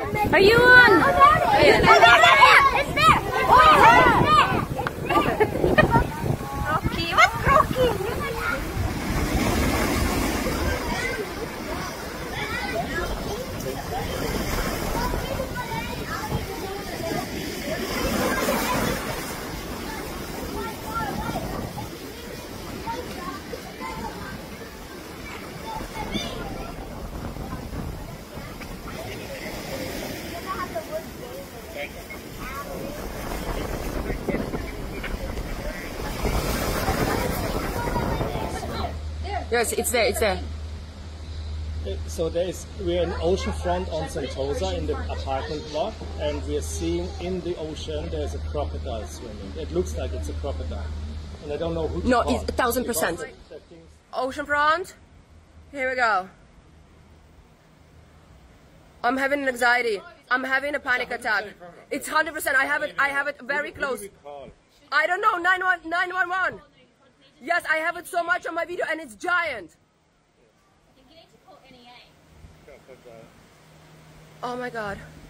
Are you on? It's there! Croaky, what croaky? Yes, it's there, it's there. So we're in oceanfront on Sentosa in the apartment block, and we're seeing in the ocean there's a crocodile swimming. It looks like it's a crocodile, and I don't know who to No, call. it's 1000%. Oceanfront. Here we go. I'm having an anxiety. I'm having a panic attack. It's 100%. I have it very close. I don't know. 911. Yes, I have it so much on my video, and it's giant. Oh my God.